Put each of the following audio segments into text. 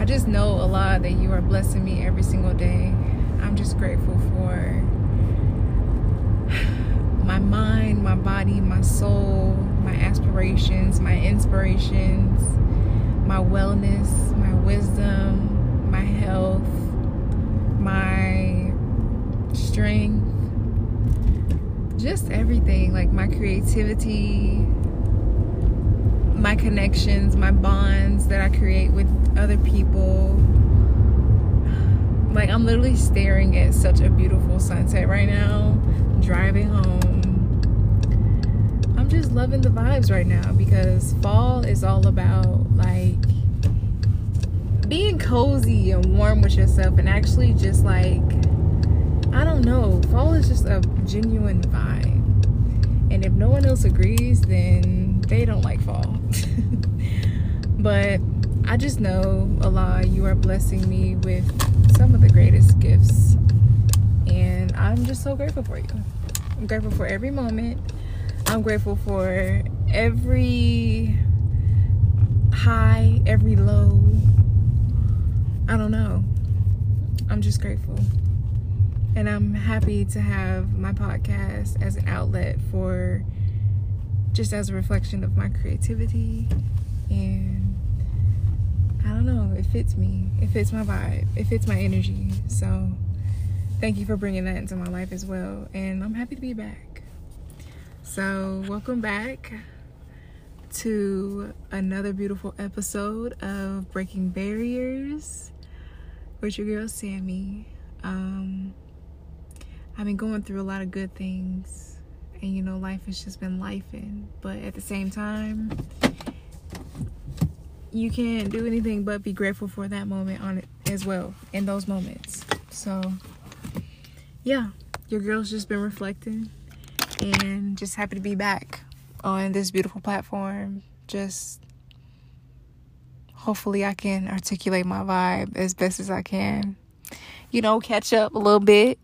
I just know, Allah, that you are blessing me every single day. I'm just grateful for my mind, my body, my soul, my aspirations, my inspirations, my wellness, my wisdom, my health, my strength, just everything. Like my creativity, my connections, my bonds that I create with other people. Like, I'm literally staring at such a beautiful sunset right now, driving home. I'm just loving the vibes right now, because fall is all about like being cozy and warm with yourself, and actually just like, I don't know, fall is just a genuine vibe. And if no one else agrees, then they don't like fall. But I just know, Allah, you are blessing me with some of the greatest gifts, and I'm just so grateful for you. I'm grateful for every moment. I'm grateful for every high, every low. I don't know. I'm just grateful. And I'm happy to have my podcast as an outlet for, just as a reflection of my creativity. And I don't know, it fits me. It fits my vibe. It fits my energy. So thank you for bringing that into my life as well. And I'm happy to be back. So welcome back to another beautiful episode of Breaking Barriers with your girl Sammy. I've been going through a lot of good things, and you know, life has just been lifing. But at the same time, you can't do anything but be grateful for that moment on it as well, in those moments. So yeah, your girl's just been reflecting and just happy to be back on this beautiful platform. Just hopefully I can articulate my vibe as best as I can, you know, catch up a little bit,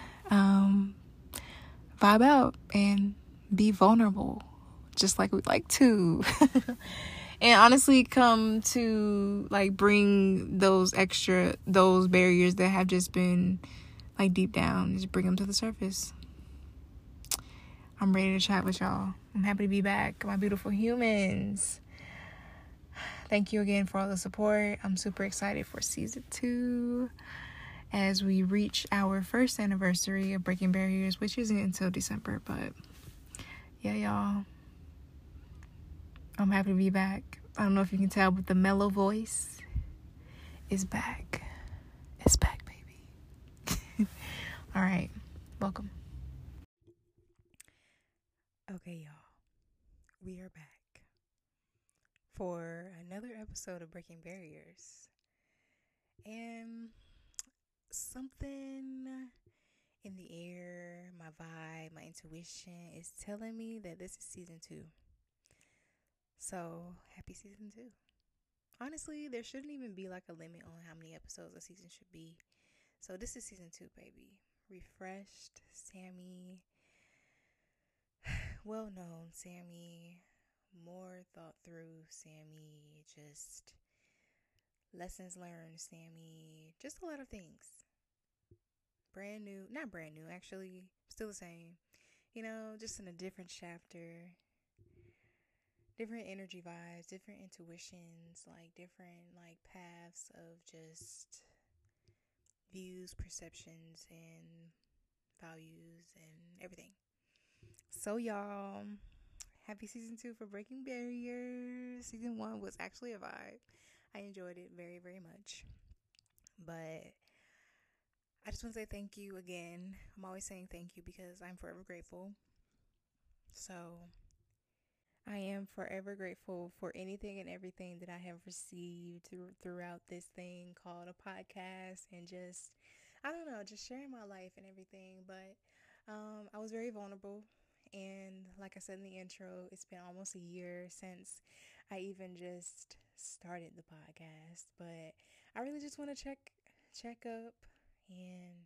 vibe out and be vulnerable, just like we like to. And honestly, come to like bring those barriers that have just been like deep down, just bring them to the surface. I'm ready to chat with y'all. I'm happy to be back, my beautiful humans. Thank you again for all the support. I'm super excited for season 2 as we reach our first anniversary of Breaking Barriers, which isn't until December. But yeah, y'all, I'm happy to be back. I don't know if you can tell, but the mellow voice is back. It's back, baby. All right, welcome. Okay, y'all, we are back for another episode of Breaking Barriers. And something in the air, my vibe, my intuition is telling me that this is season 2. So, happy season 2. Honestly, there shouldn't even be like a limit on how many episodes a season should be. So, this is season 2, baby. Refreshed Sammy, well known Sammy, more thought through Sammy, just lessons learned Sammy, just a lot of things. Not brand new, actually, still the same. You know, just in a different chapter, different energy vibes, different intuitions, like different like paths of just views, perceptions, and values and everything. So y'all, happy season 2 for Breaking Barriers. Season 1 was actually a vibe. I enjoyed it very, very much. But I just want to say thank you again. I'm always saying thank you because I'm forever grateful. So I am forever grateful for anything and everything that I have received throughout this thing called a podcast, and just, I don't know, just sharing my life and everything. But I was very vulnerable. And like I said in the intro, it's been almost a year since I even just started the podcast. But I really just want to check up and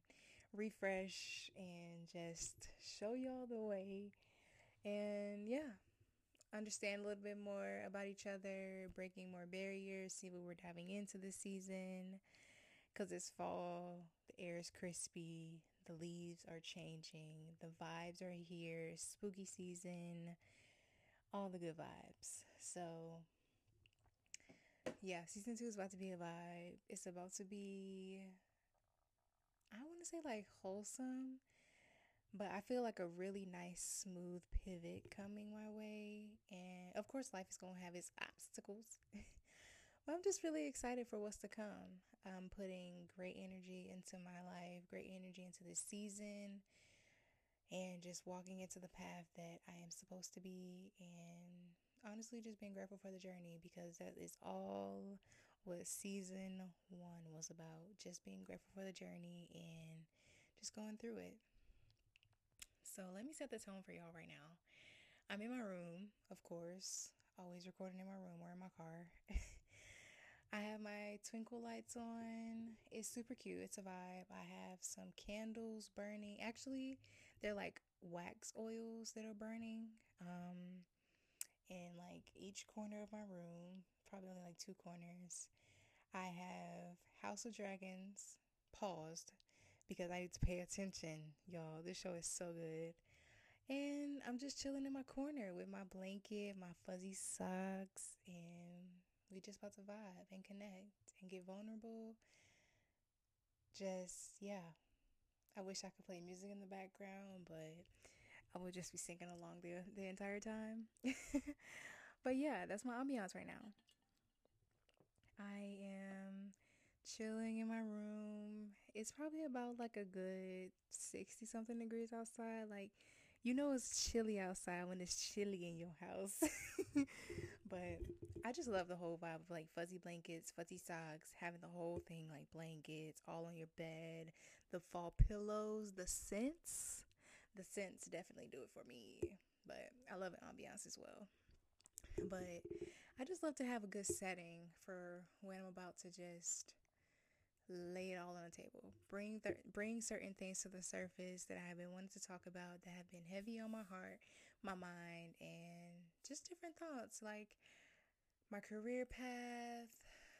refresh and just show y'all the way. And yeah, understand a little bit more about each other, breaking more barriers, see what we're diving into this season. Because it's fall, the air is crispy, the leaves are changing, the vibes are here, spooky season, all the good vibes. So, yeah, season 2 is about to be a vibe. It's about to be, I want to say like wholesome, but I feel like a really nice, smooth pivot coming my way. And of course, life is going to have its obstacles. But I'm just really excited for what's to come. I'm putting great energy into my life, great energy into this season, and just walking into the path that I am supposed to be. And honestly, just being grateful for the journey because that is all what season 1 was about. Just being grateful for the journey and just going through it. So let me set the tone for y'all right now. I'm in my room, of course, always recording in my room or in my car. I have my twinkle lights on. It's super cute. It's a vibe. I have some candles burning. Actually, they're like wax oils that are burning. In like each corner of my room, probably only like 2 corners. I have House of Dragons paused because I need to pay attention. Y'all, this show is so good. And I'm just chilling in my corner with my blanket, my fuzzy socks, and we just about to vibe and connect and get vulnerable. Just, yeah. I wish I could play music in the background, but I would just be singing along the entire time. But yeah, that's my ambiance right now. I am chilling in my room. It's probably about like a good 60 something degrees outside. Like, it's chilly outside when it's chilly in your house. But I just love the whole vibe of like fuzzy blankets, fuzzy socks, having the whole thing like blankets all on your bed, the fall pillows, the scents. The scents definitely do it for me. But I love an ambiance as well. But I just love to have a good setting for when I'm about to just lay it all on the table. Bring certain things to the surface that I have been wanting to talk about that have been heavy on my heart, my mind, and just different thoughts like my career path,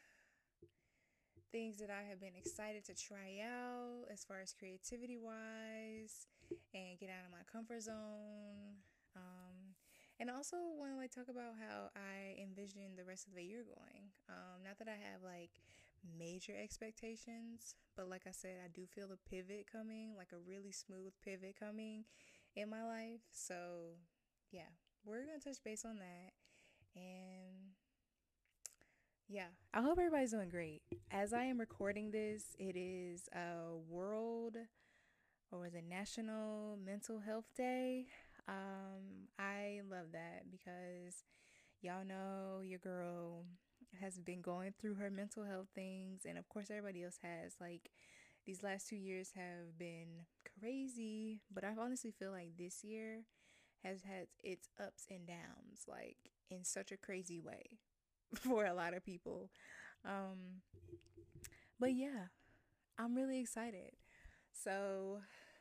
things that I have been excited to try out as far as creativity wise and get out of my comfort zone. And I also want to like talk about how I envision the rest of the year going. Not that I have like major expectations, but like I said, I do feel a pivot coming, like a really smooth pivot coming in my life. So yeah, we're gonna touch base on that. And yeah, I hope everybody's doing great. As I am recording this, it is a world or is it National Mental Health Day. I love that because y'all know your girl has been going through her mental health things, and of course, everybody else has. Like, these last 2 years have been crazy, but I honestly feel like this year has had its ups and downs, like in such a crazy way for a lot of people. Um, but yeah, I'm really excited. So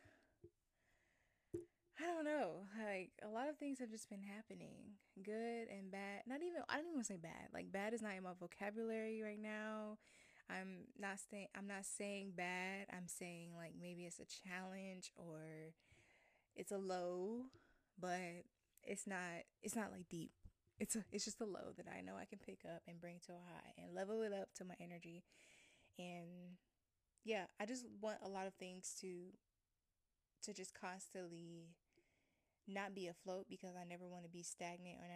I don't know. Like a lot of things have just been happening, good and bad. Not even I don't even want to say bad. Like bad is not in my vocabulary right now. I'm not saying bad. I'm saying like maybe it's a challenge or it's a low, but it's not like deep. It's just a low that I know I can pick up and bring to a high and level it up to my energy. And yeah, I just want a lot of things to just constantly not be afloat because I never want to be stagnant and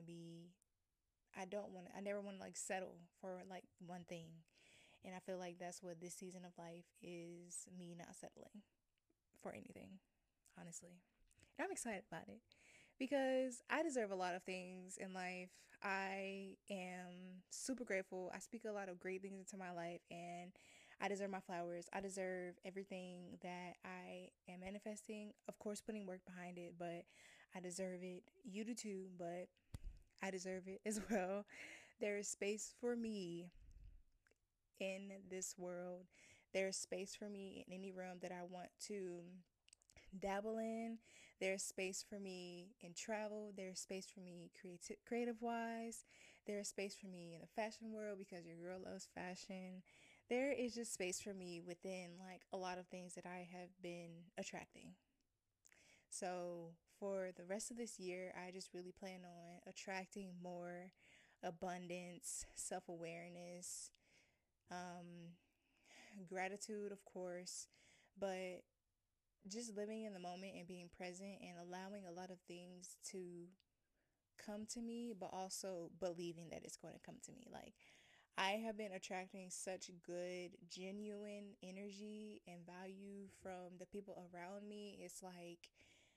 I never want to like settle for like one thing. And I feel like that's what this season of life is, me not settling for anything, honestly. And I'm excited about it because I deserve a lot of things in life. I am super grateful. I speak a lot of great things into my life and I deserve my flowers. I deserve everything that I am manifesting. Of course, putting work behind it, but I deserve it. You do too, but I deserve it as well. There is space for me in this world. There is space for me in any realm that I want to dabble in. There's space for me in travel. There's space for me creative wise. There's space for me in the fashion world because your girl loves fashion. There is just space for me within like a lot of things that I have been attracting. So for the rest of this year, I just really plan on attracting more abundance, self awareness, um, gratitude, of course, but just living in the moment and being present and allowing a lot of things to come to me, but also believing that it's going to come to me. Like, I have been attracting such good, genuine energy and value from the people around me. It's like,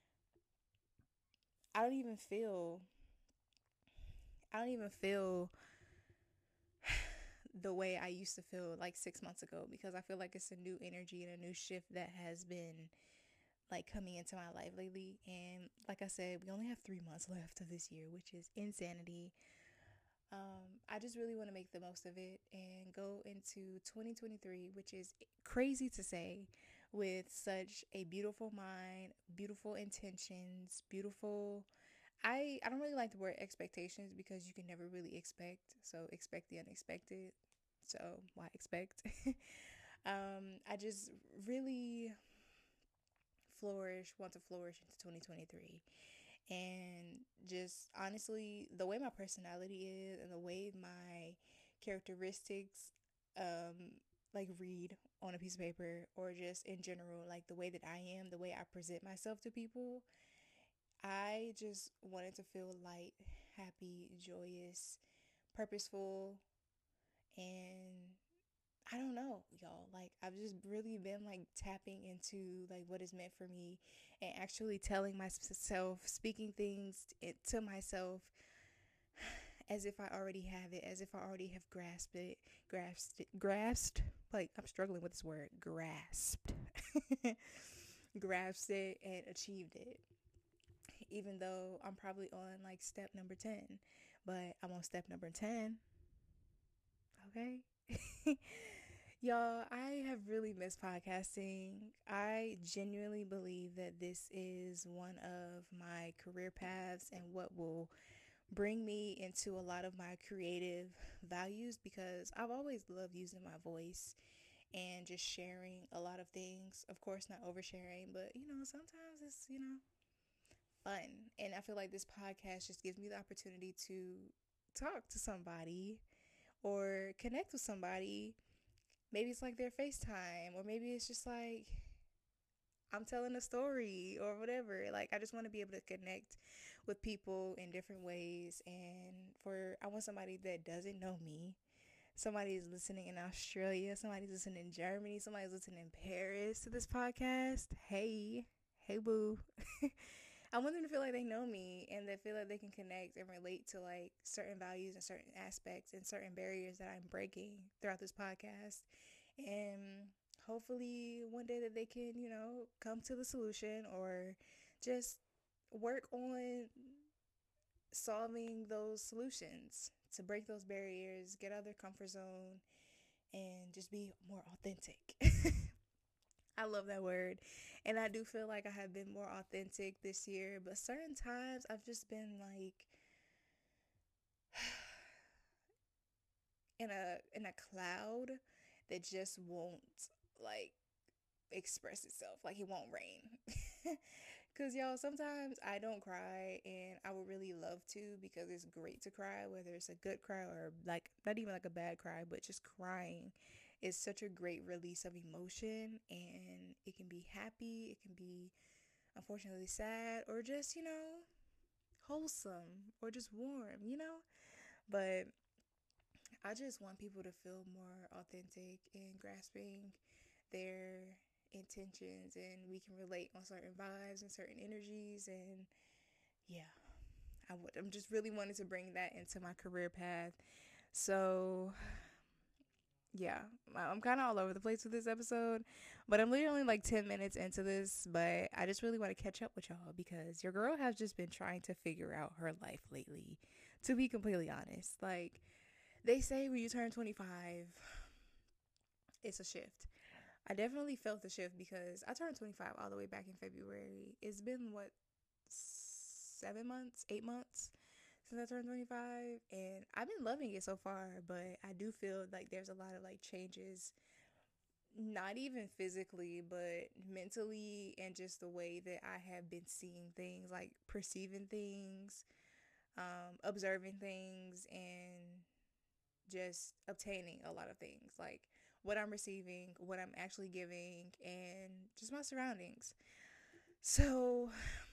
I don't even feel, I don't even feel the way I used to feel like 6 months ago because I feel like it's a new energy and a new shift that has been like coming into my life lately. And like I said, we only have 3 months left of this year, which is insanity. I just really want to make the most of it and go into 2023, which is crazy to say, with such a beautiful mind, beautiful intentions, beautiful. I don't really like the word expectations because you can never really expect. So expect the unexpected. So why expect? I just really want to flourish into 2023. And just honestly, the way my personality is and the way my characteristics like read on a piece of paper or just in general, like the way that I am, the way I present myself to people, I just wanted to feel light, happy, joyous, purposeful, and I don't know, y'all. Like, I've just really been like tapping into like what is meant for me and actually telling myself, speaking things to myself as if I already have it, as if I already have grasped. Like, I'm struggling with this word, grasped, grasped it and achieved it. Even though I'm probably on like step number 10, but I'm on step number 10. Okay. Y'all, I have really missed podcasting. I genuinely believe that this is one of my career paths and what will bring me into a lot of my creative values because I've always loved using my voice and just sharing a lot of things. Of course, not oversharing, but sometimes it's, fun. And I feel like this podcast just gives me the opportunity to talk to somebody or connect with somebody. Maybe it's like their FaceTime, or maybe it's just like I'm telling a story or whatever. Like, I just want to be able to connect with people in different ways. And I want somebody that doesn't know me. Somebody's listening in Australia, somebody's listening in Germany, somebody's listening in Paris to this podcast. Hey, boo. I want them to feel like they know me and they feel like they can connect and relate to like certain values and certain aspects and certain barriers that I'm breaking throughout this podcast. And hopefully one day that they can, come to the solution or just work on solving those solutions to break those barriers, get out of their comfort zone, and just be more authentic. I love that word. And I do feel like I have been more authentic this year, but certain times I've just been like in a cloud that just won't like express itself. Like, it won't rain. Cause y'all, sometimes I don't cry and I would really love to because it's great to cry, whether it's a good cry or like not even like a bad cry, but just crying is such a great release of emotion, and it can be happy, it can be unfortunately sad, or just, wholesome or just warm. But I just want people to feel more authentic and grasping their intentions, and we can relate on certain vibes and certain energies. And yeah, I'm just really wanting to bring that into my career path. So yeah, I'm kind of all over the place with this episode, but I'm literally like 10 minutes into this. But I just really want to catch up with y'all because your girl has just been trying to figure out her life lately, to be completely honest. Like, they say when you turn 25, it's a shift. I definitely felt the shift because I turned 25 all the way back in February. It's been what? 7 months, 8 months since I turned 25, and I've been loving it so far, but I do feel like there's a lot of like changes, not even physically, but mentally, and just the way that I have been seeing things, like perceiving things, observing things, and just obtaining a lot of things, like what I'm receiving, what I'm actually giving, and just my surroundings. So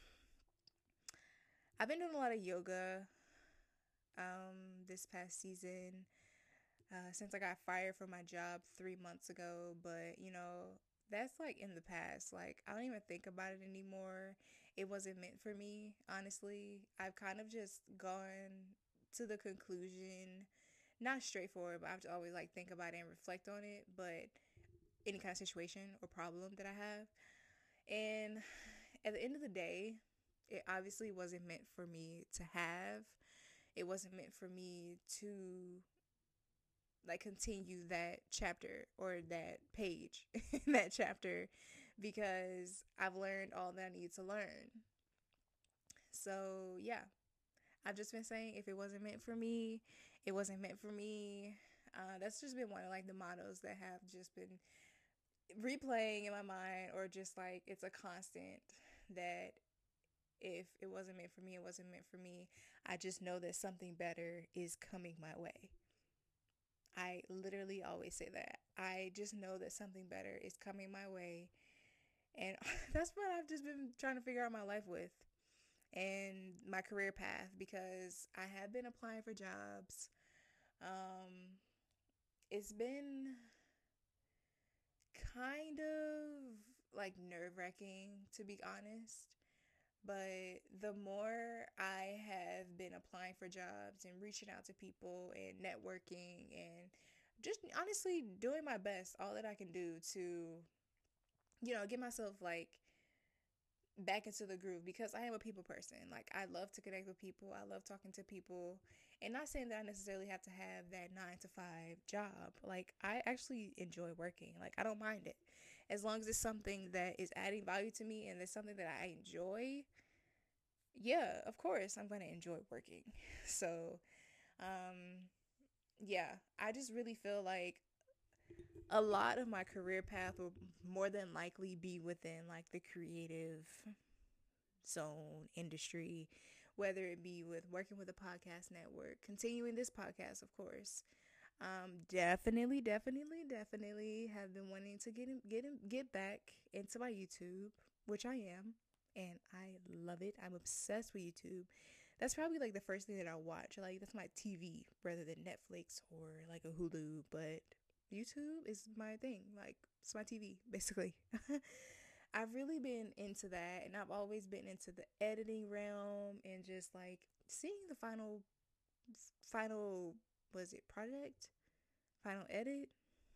I've been doing a lot of yoga this past season, since I got fired from my job 3 months ago. But that's like in the past. Like, I don't even think about it anymore. It wasn't meant for me, honestly. I've kind of just gone to the conclusion, not straightforward, but I've just always like think about it and reflect on it. But any kind of situation or problem that I have. And at the end of the day, it obviously wasn't meant for me to have. It wasn't meant for me to like continue that chapter or that page in that chapter, because I've learned all that I need to learn. So, yeah, I've just been saying, if it wasn't meant for me, it wasn't meant for me. That's just been one of like the mottos that have just been replaying in my mind, or just like it's a constant, that if it wasn't meant for me, it wasn't meant for me. I just know that something better is coming my way. I literally always say that. I just know that something better is coming my way. And that's what I've just been trying to figure out my life with, and my career path, because I have been applying for jobs. It's been kind of like nerve wracking, to be honest. But the more I have been applying for jobs and reaching out to people and networking and just honestly doing my best, all that I can do to, get myself like back into the groove, because I am a people person. Like, I love to connect with people. I love talking to people. And not saying that I necessarily have to have that 9 to 5 job. Like, I actually enjoy working. Like, I don't mind it. As long as it's something that is adding value to me and it's something that I enjoy, yeah, of course, I'm going to enjoy working. So, yeah, I just really feel like a lot of my career path will more than likely be within like the creative zone industry, whether it be with working with a podcast network, continuing this podcast, of course. Definitely have been wanting to get back into my YouTube, which I am, and I love it. I'm obsessed with YouTube. That's probably like the first thing that I watch. Like, that's my TV rather than Netflix or like a Hulu, but YouTube is my thing. Like, it's my TV, basically. I've really been into that, and I've always been into the editing realm, and just like seeing the final was it project? Final edit?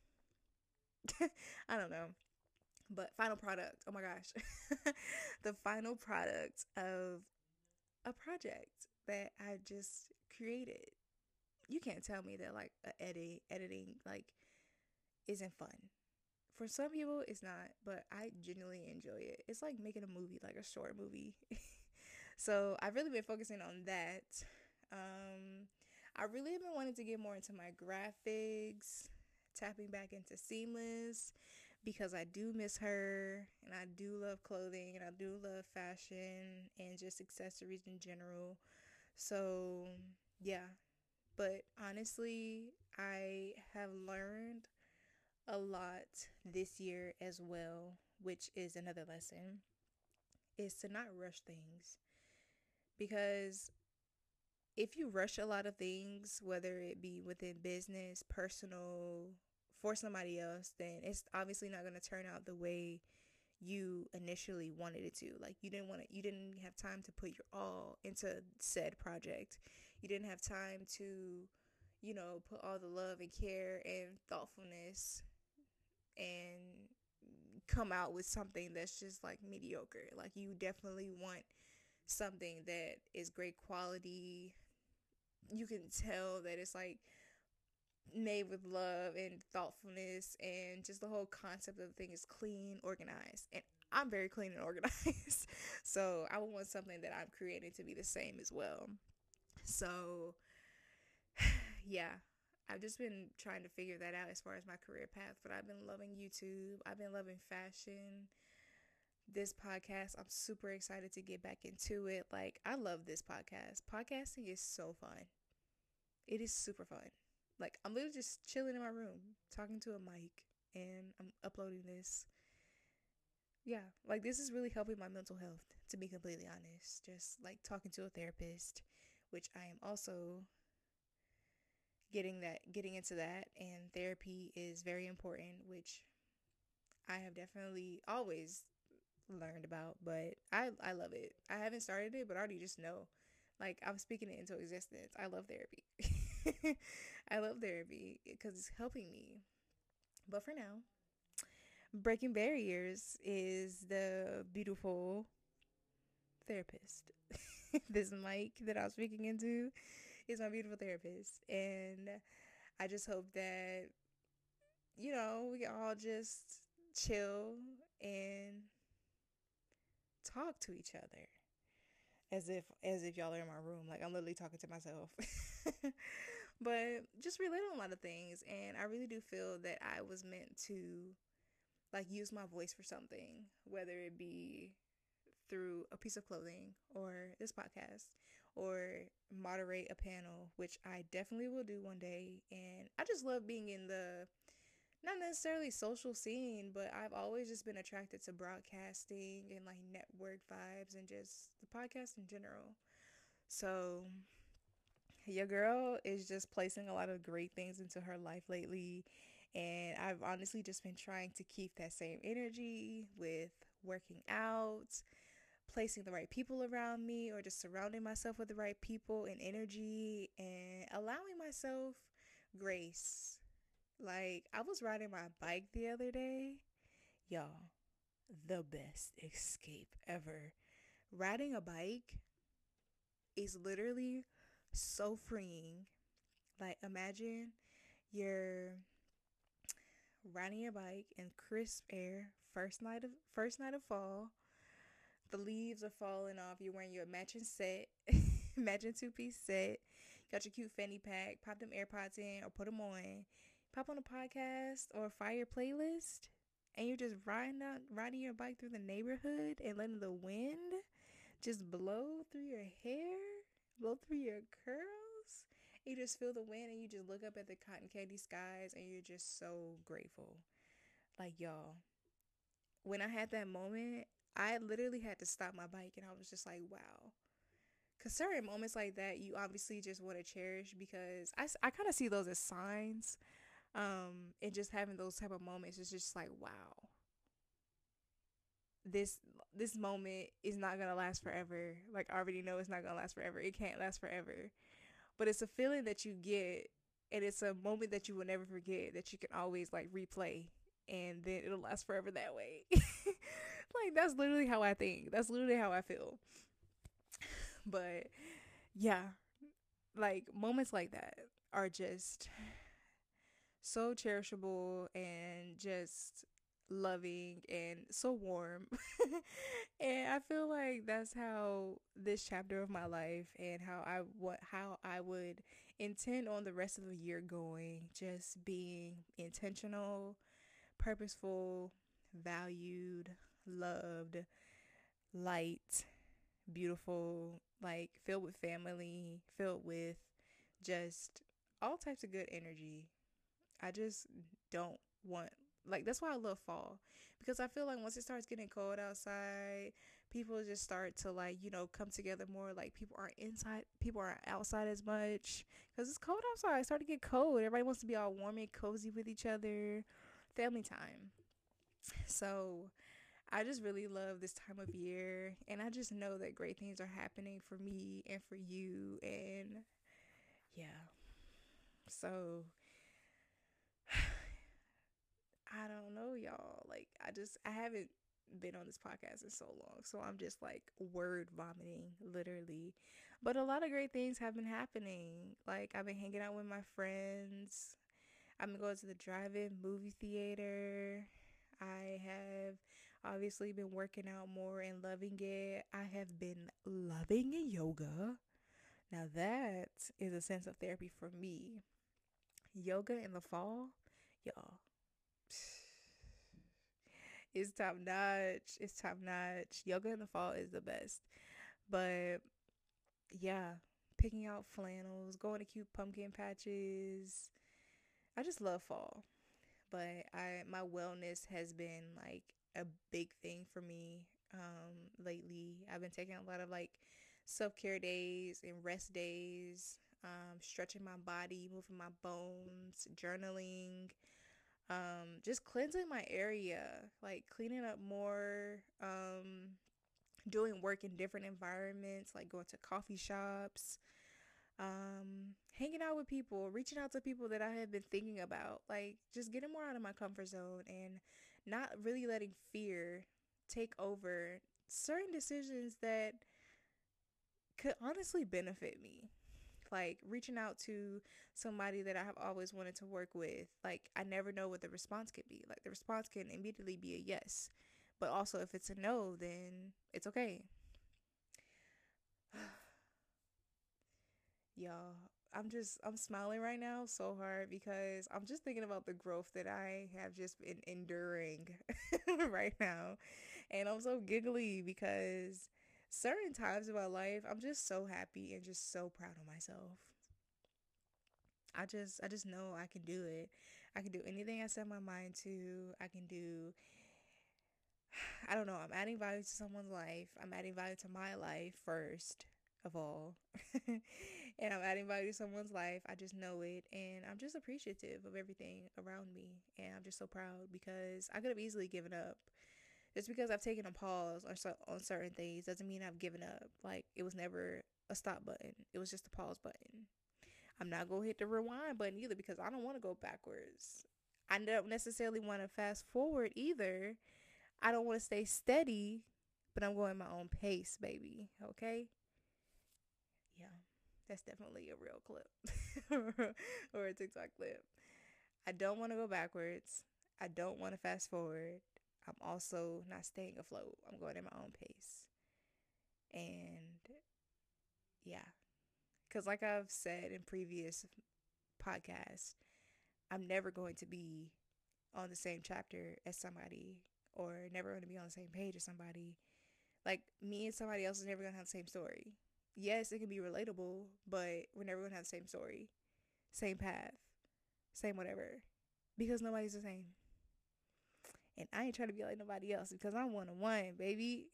I don't know. But final product. Oh my gosh. The final product of a project that I just created. You can't tell me that like editing like isn't fun. For some people it's not, but I genuinely enjoy it. It's like making a movie, like a short movie. So I've really been focusing on that. I really have been wanting to get more into my graphics, tapping back into Seamless, because I do miss her, and I do love clothing, and I do love fashion and just accessories in general. So, yeah. But honestly, I have learned a lot this year as well, which is another lesson, is to not rush things. Because if you rush a lot of things, whether it be within business, personal, for somebody else, then it's obviously not going to turn out the way you initially wanted it to. Like, you didn't have time to put your all into said project. You didn't have time to, put all the love and care and thoughtfulness and come out with something that's just like mediocre. Like, you definitely want something that is great quality. You can tell that it's like made with love and thoughtfulness, and just the whole concept of the thing is clean, organized. And I'm very clean and organized. So I would want something that I'm creating to be the same as well. So yeah, I've just been trying to figure that out as far as my career path, but I've been loving YouTube. I've been loving fashion. This podcast, I'm super excited to get back into it. Like, I love this podcast. Podcasting is so fun. It is super fun. Like, I'm literally just chilling in my room, talking to a mic, and I'm uploading this. Yeah, like, this is really helping my mental health, to be completely honest. Just like talking to a therapist, which I am also getting into that, and therapy is very important, which I have definitely always learned about, but I love it. I haven't started it, but I already just know. Like, I'm speaking it into existence. I love therapy. I love therapy because it's helping me. But for now, breaking barriers is the beautiful therapist. This mic that I'm speaking into is my beautiful therapist. And I just hope that, we can all just chill and talk to each other as if y'all are in my room. Like, I'm literally talking to myself. But just relate on a lot of things, and I really do feel that I was meant to like use my voice for something, whether it be through a piece of clothing or this podcast or moderate a panel, which I definitely will do one day. And I just love being in the not necessarily social scene, but I've always just been attracted to broadcasting and like network vibes and just the podcast in general. So your girl is just placing a lot of great things into her life lately, and I've honestly just been trying to keep that same energy with working out, placing the right people around me, or just surrounding myself with the right people and energy, and allowing myself grace. Like, I was riding my bike the other day. Y'all, the best escape ever. Riding a bike is literally so freeing. Like, imagine you're riding your bike in crisp air, first night of fall. The leaves are falling off. You're wearing your matching set, matching two-piece set. Got your cute fanny pack. Pop them AirPods in or put them on. Pop on a podcast or a fire playlist, and you're just riding your bike through the neighborhood and letting the wind just blow through your hair, blow through your curls. You just feel the wind, and you just look up at the cotton candy skies, and you're just so grateful. Like, y'all, when I had that moment, I literally had to stop my bike, and I was just like, wow. Because certain moments like that, you obviously just want to cherish, because I kind of see those as signs. And just having those type of moments is just like, wow, this moment is not gonna last forever. Like, I already know it's not gonna last forever. It can't last forever. But it's a feeling that you get, and it's a moment that you will never forget, that you can always like replay, and then it'll last forever that way. Like, that's literally how I think. That's literally how I feel. But yeah, like, moments like that are just so cherishable and just loving and so warm. And I feel like that's how this chapter of my life, and how I would intend on the rest of the year going, just being intentional, purposeful, valued, loved, light, beautiful, like filled with family, filled with just all types of good energy. I just don't want, like, that's why I love fall, because I feel like once it starts getting cold outside, people just start to like, come together more. Like, people aren't outside as much because it's cold outside. It started to get cold. Everybody wants to be all warm and cozy with each other. Family time. So I just really love this time of year, and I just know that great things are happening for me and for you. And yeah, so I don't know, y'all. Like, I haven't been on this podcast in so long, so I'm just like word vomiting, literally. But a lot of great things have been happening. Like, I've been hanging out with my friends. I'm gonna go to the drive-in movie theater. I have obviously been working out more and loving it. I have been loving yoga. Now that is a sense of therapy for me. Yoga in the fall, y'all, it's top notch. It's top notch. Yoga in the fall is the best. But yeah, picking out flannels, going to cute pumpkin patches. I just love fall. But I my wellness has been like a big thing for me lately. I've been taking a lot of like self-care days and rest days, stretching my body, moving my bones, journaling, just cleansing my area, like cleaning up more, doing work in different environments, like going to coffee shops, hanging out with people, reaching out to people that I have been thinking about, like just getting more out of my comfort zone and not really letting fear take over certain decisions that could honestly benefit me. Like reaching out to somebody that I have always wanted to work with. Like I never know what the response could be. Like the response can immediately be a yes. But also if it's a no, then it's okay. Y'all, I'm smiling right now so hard because I'm just thinking about the growth that I have just been enduring right now. And I'm so giggly because certain times in my life, I'm just so happy and just so proud of myself. I just know I can do it. I can do anything I set my mind to. I don't know, I'm adding value to someone's life. I'm adding value to my life first of all. And I'm adding value to someone's life. I just know it. And I'm just appreciative of everything around me. And I'm just so proud because I could have easily given up. Just because I've taken a pause on certain things doesn't mean I've given up. Like, it was never a stop button, it was just a pause button. I'm not going to hit the rewind button either because I don't want to go backwards. I don't necessarily want to fast forward either. I don't want to stay steady, but I'm going my own pace, baby. Okay? Yeah, that's definitely a real clip or a TikTok clip. I don't want to go backwards. I don't want to fast forward. I'm also not staying afloat. I'm going at my own pace. And yeah, because like I've said in previous podcasts, I'm never going to be on the same chapter as somebody or never going to be on the same page as somebody. Like me and somebody else is never going to have the same story. Yes, it can be relatable, but we're never going to have the same story, same path, same whatever. Because nobody's the same. And I ain't trying to be like nobody else because I'm one on one, baby.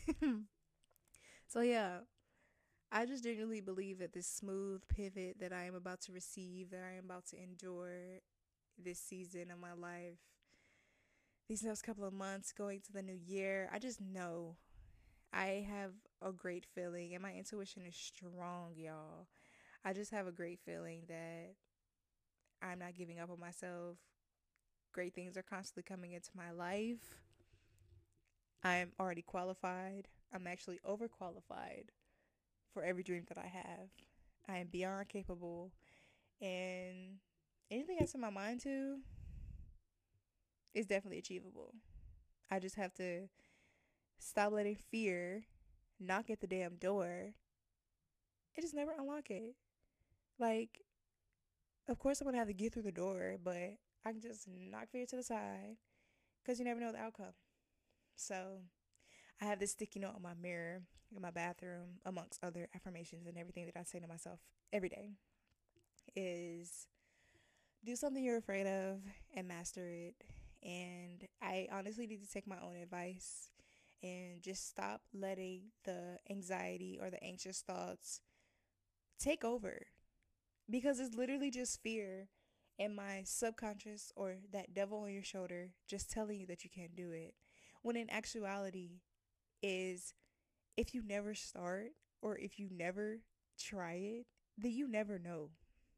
So yeah, I just genuinely believe that this smooth pivot that I am about to receive, that I am about to endure this season of my life, these next couple of months going to the new year, I just know I have a great feeling and my intuition is strong, y'all. I just have a great feeling that I'm not giving up on myself. Great things are constantly coming into my life. I'm already qualified. I'm actually overqualified for every dream that I have. I am beyond capable, and anything I set my mind to is definitely achievable. I just have to stop letting fear knock at the damn door and just never unlock it. Like, of course, I'm gonna have to get through the door, but I can just knock fear to the side because you never know the outcome. So, I have this sticky note on my mirror in my bathroom, amongst other affirmations and everything that I say to myself every day, is do something you're afraid of and master it. And I honestly need to take my own advice and just stop letting the anxiety or the anxious thoughts take over because it's literally just fear and my subconscious or that devil on your shoulder just telling you that you can't do it. When in actuality is if you never start or if you never try it, then you never know.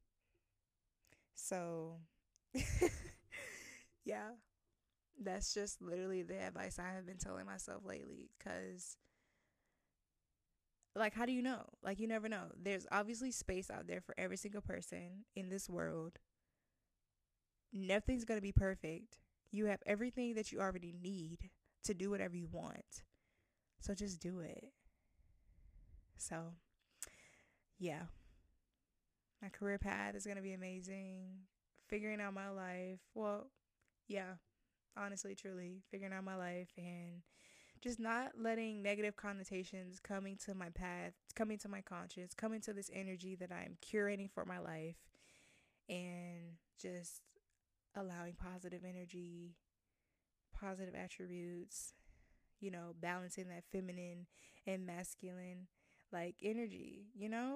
So, yeah, that's just literally the advice I have been telling myself lately. Because, like, how do you know? Like, you never know. There's obviously space out there for every single person in this world. Nothing's going to be perfect. You have everything that you already need to do whatever you want. So just do it. So, yeah, my career path is going to be amazing. Figuring out my life. Well, yeah, honestly, truly, figuring out my life and just not letting negative connotations coming to my path, coming to my conscience, coming to this energy that I'm curating for my life, and just allowing positive energy, positive attributes, balancing that feminine and masculine like energy,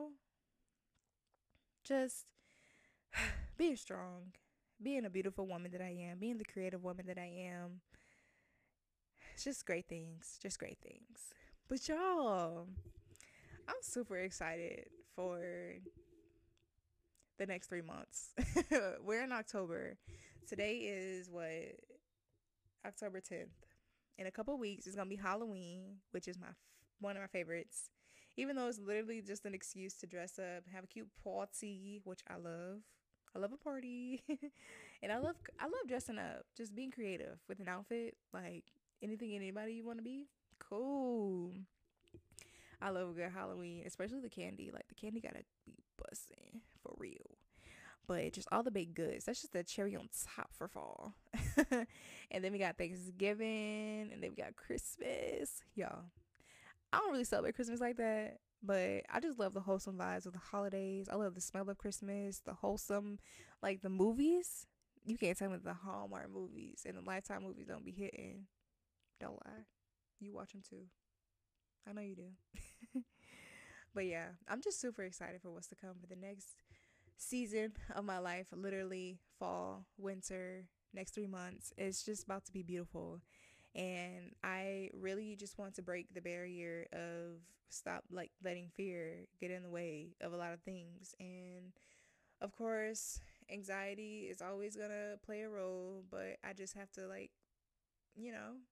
just being strong, being a beautiful woman that I am, being the creative woman that I am. It's just great things, just great things. But y'all, I'm super excited for the next 3 months. We're in October. Today is what, October 10th. In a couple weeks, it's gonna be Halloween, which is one of my favorites. Even though it's literally just an excuse to dress up, have a cute party, which I love. I love a party, and I love dressing up, just being creative with an outfit, like anything anybody you want to be. Cool. I love a good Halloween, especially the candy. Like the candy gotta be busting for real. But just all the baked goods. That's just the cherry on top for fall. And then we got Thanksgiving, and then we got Christmas. Y'all, I don't really celebrate Christmas like that, but I just love the wholesome vibes of the holidays. I love the smell of Christmas, the wholesome, like the movies. You can't tell me the Hallmark movies and the Lifetime movies don't be hitting. Don't lie. You watch them too. I know you do. But yeah, I'm just super excited for what's to come for the next season of my life. Literally, fall, winter, next 3 months. It's just about to be beautiful. And I really just want to break the barrier of stop like letting fear get in the way of a lot of things. And of course, anxiety is always gonna play a role, but I just have to you know,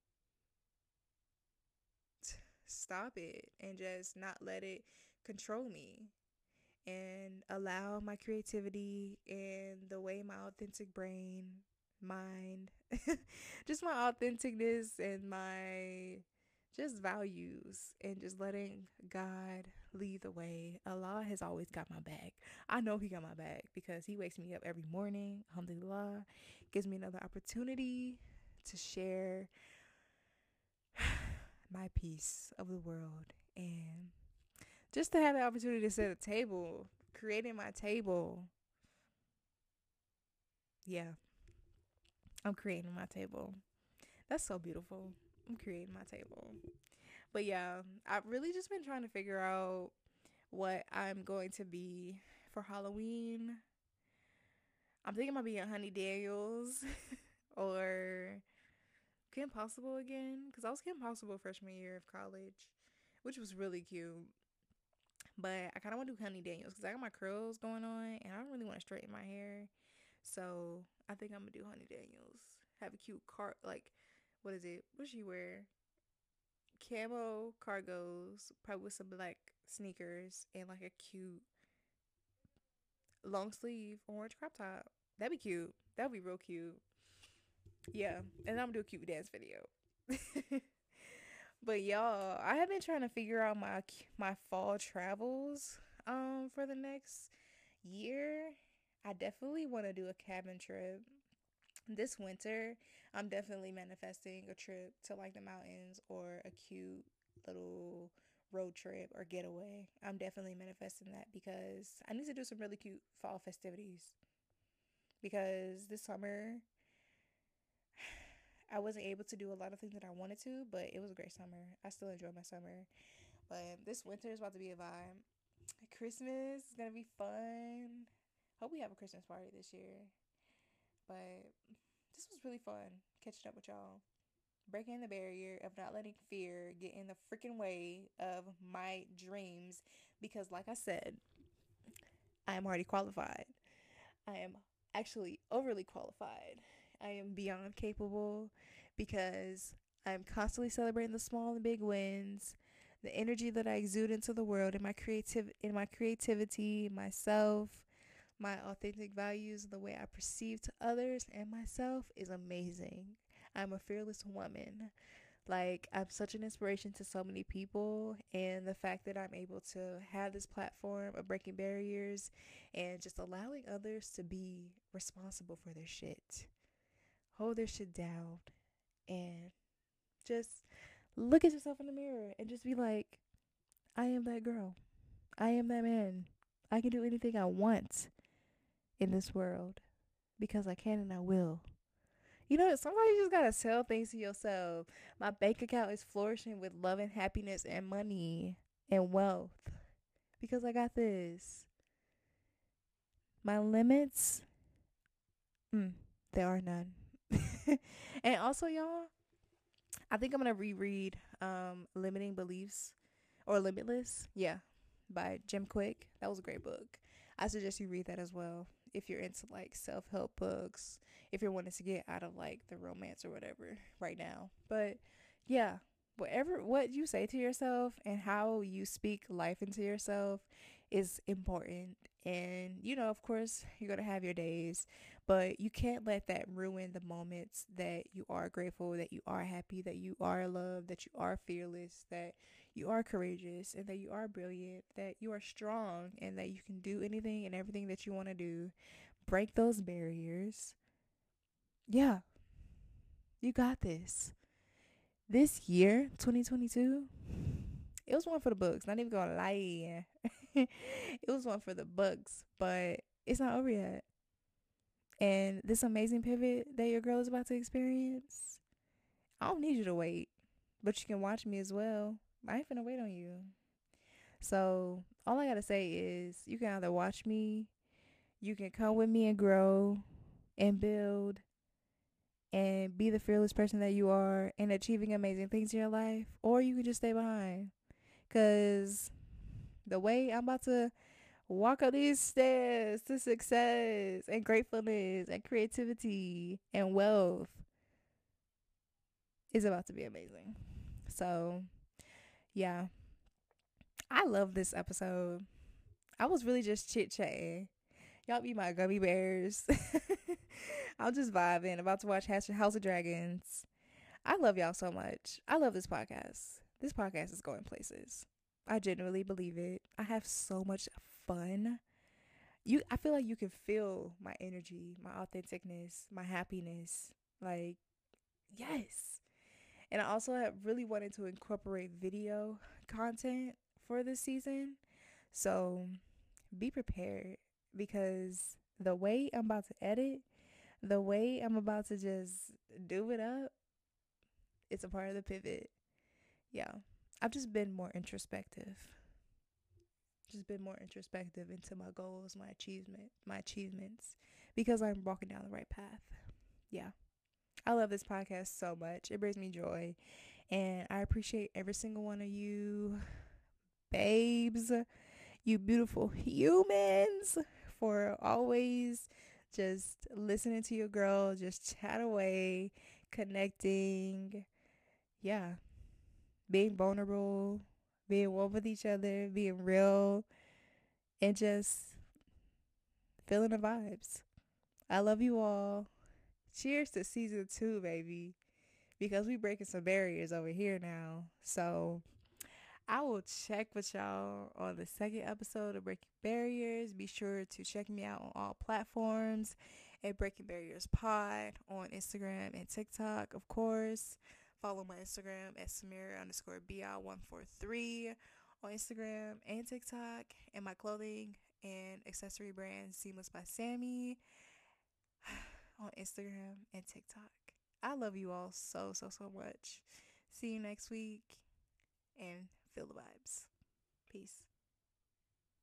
stop it and just not let it control me and allow my creativity and the way my authentic brain, mind, just my authenticness and my just values and just letting God lead the way. Allah has always got my back. I know He got my back because He wakes me up every morning. Alhamdulillah. Gives me another opportunity to share my piece of the world and just to have the opportunity to set a table, creating my table. Yeah, I'm creating my table. That's so beautiful. I'm creating my table. But yeah, I've really just been trying to figure out what I'm going to be for Halloween. I'm thinking about being Honey Daniels or Kim Possible again. Because I was Kim Possible freshman year of college, which was really cute. But I kind of want to do Honey Daniels because I got my curls going on and I don't really want to straighten my hair. So I think I'm gonna do Honey Daniels. Have a cute what is it? What does she wear? Camo cargos, probably with some black sneakers and like a cute long sleeve orange crop top. That'd be cute. That'd be real cute. Yeah, and I'm gonna do a cute dance video. But y'all, I have been trying to figure out my fall travels for the next year. I definitely want to do a cabin trip. This winter, I'm definitely manifesting a trip to like the mountains or a cute little road trip or getaway. I'm definitely manifesting that because I need to do some really cute fall festivities. Because this summer, I wasn't able to do a lot of things that I wanted to, but it was a great summer. I still enjoyed my summer. But this winter is about to be a vibe. Christmas is going to be fun. Hope we have a Christmas party this year. But this was really fun catching up with y'all. Breaking the barrier of not letting fear get in the freaking way of my dreams. Because, like I said, I am already qualified. I am actually overly qualified. I am beyond capable because I'm constantly celebrating the small and big wins, the energy that I exude into the world, and my creativity, myself, My authentic values, the way I perceive to others and myself is amazing. I'm a fearless woman. Like, I'm such an inspiration to so many people, and the fact that I'm able to have this platform of breaking barriers and just allowing others to be responsible for their shit, hold their shit down, and just look at yourself in the mirror and just be like, I am that girl. I am that man. I can do anything I want in this world because I can and I will. You know, sometimes you just gotta tell things to yourself. My bank account is flourishing with love and happiness and money and wealth because I got this. My limits, there are none. And also, y'all, I think I'm gonna reread Limiting Beliefs or Limitless, yeah, by Jim Quick. That was a great book. I suggest you read that as well if you're into like self-help books, if you're wanting to get out of like the romance or whatever right now. But yeah, what you say to yourself and how you speak life into yourself is important. And you know, of course, you're going to have your days, but you can't let that ruin the moments that you are grateful, that you are happy, that you are loved, that you are fearless, that you are courageous, and that you are brilliant, that you are strong, and that you can do anything and everything that you want to do. Break those barriers. Yeah, you got this. This year, 2022, it was one for the books. Not even gonna lie. It was one for the books, but it's not over yet. And this amazing pivot that your girl is about to experience, I don't need you to wait, but you can watch me as well. I ain't finna wait on you. So all I gotta say is you can either watch me, you can come with me and grow and build and be the fearless person that you are and achieving amazing things in your life, or you can just stay behind. Cause the way I'm about to walk up these stairs to success and gratefulness and creativity and wealth is about to be amazing. So yeah, I love this episode. I was really just chit chatting. Y'all be my gummy bears. I'm just vibing, about to watch House of Dragons. I love y'all so much. I love this podcast. This podcast is going places. I genuinely believe it. I have so much fun. I feel like you can feel my energy, my authenticness, my happiness. Like, yes. And I also have really wanted to incorporate video content for this season. So be prepared because the way I'm about to edit, the way I'm about to just do it up, it's a part of the pivot. Yeah. I've just been more introspective. Just been more introspective into my goals, my achievements, because I'm walking down the right path. Yeah. I love this podcast so much. It brings me joy. And I appreciate every single one of you babes, you beautiful humans, for always just listening to your girl, just chat away, connecting. Yeah. Being vulnerable, being one with each other, being real, and just feeling the vibes. I love you all. Cheers to season 2, baby. Because we breaking some barriers over here now. So I will check with y'all on the second episode of Breaking Barriers. Be sure to check me out on all platforms at Breaking Barriers Pod on Instagram and TikTok, of course. Follow my Instagram at Samira_BI143 on Instagram and TikTok, and my clothing and accessory brand Seamless by Sammy on Instagram and TikTok. I love you all so, so, so much. See you next week and feel the vibes. Peace.